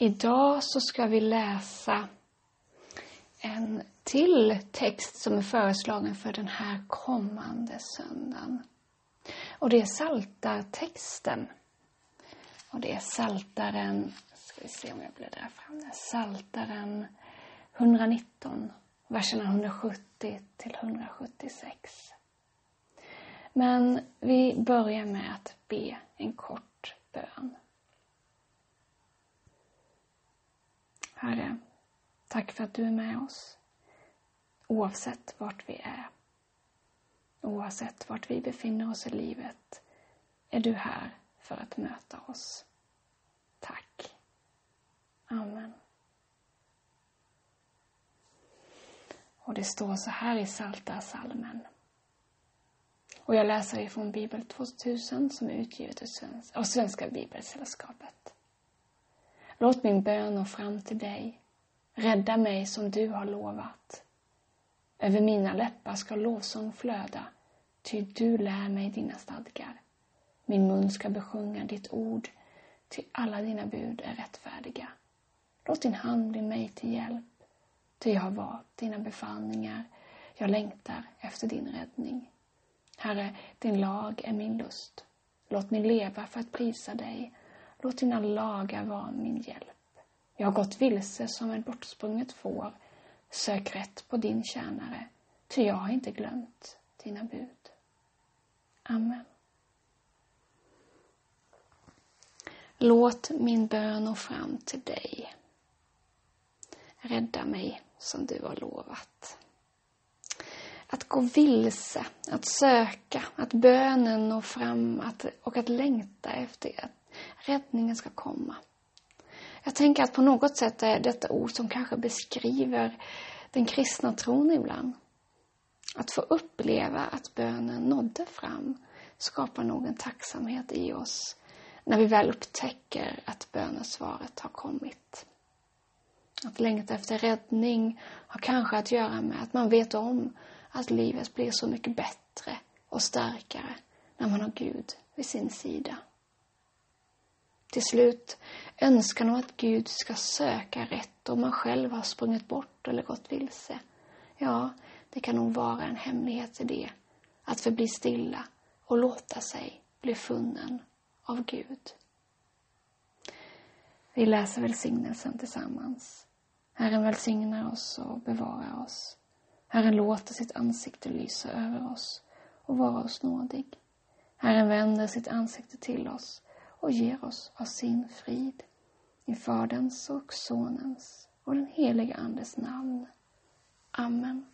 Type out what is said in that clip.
Idag så ska vi läsa en till text som är föreslagen för den här kommande söndagen. Och det är Psaltartexten. Och det är Psaltaren, ska vi se om jag bläddrar fram där. Psaltaren 119, verserna 170 till 176. Men vi börjar med att be en kort bön. Herre, tack för att du är med oss. Oavsett vart vi är. Oavsett vart vi befinner oss i livet är du här för att möta oss. Tack. Amen. Och det står så här i Psaltarpsalmen. Och jag läser ifrån Bibel 2000 som är utgivet av Svenska Bibelsällskapet. Låt min bön nå fram till dig. Rädda mig som du har lovat. Över mina läppar ska lovsång flöda, ty du lär mig dina stadgar. Min mun ska besjunga ditt ord, ty alla dina bud är rättfärdiga. Låt din hand bli mig till hjälp, ty jag har valt dina befallningar. Jag längtar efter din räddning. Herre, din lag är min lust. Låt mig leva för att prisa dig. Låt dina lagar vara min hjälp. Jag har gått vilse som ett bortsprunget får. Sök rätt på din tjänare, ty jag har inte glömt dina bud. Amen. Låt min bön nå fram till dig. Rädda mig som du har lovat. Att gå vilse, att söka, att bönen når fram och att längta efter att räddningen ska komma. Jag tänker att på något sätt är detta ord som kanske beskriver den kristna tron ibland. Att få uppleva att bönen nådde fram skapar nog en tacksamhet i oss när vi väl upptäcker att bönesvaret har kommit. Att längta efter räddning har kanske att göra med att man vet om att livet blir så mycket bättre och starkare när man har Gud vid sin sida. Till slut önskar man att Gud ska söka rätt om man själv har sprungit bort eller gått vilse. Ja, det kan nog vara en hemlighet i det. Att förbli stilla och låta sig bli funnen av Gud. Vi läser välsignelsen tillsammans. Herren välsignar oss och bevarar oss. Herren låter sitt ansikte lysa över oss och vara oss nådig. Herren vänder sitt ansikte till oss och ger oss av sin frid. I Faderns och Sonens och den heliga Andes namn. Amen.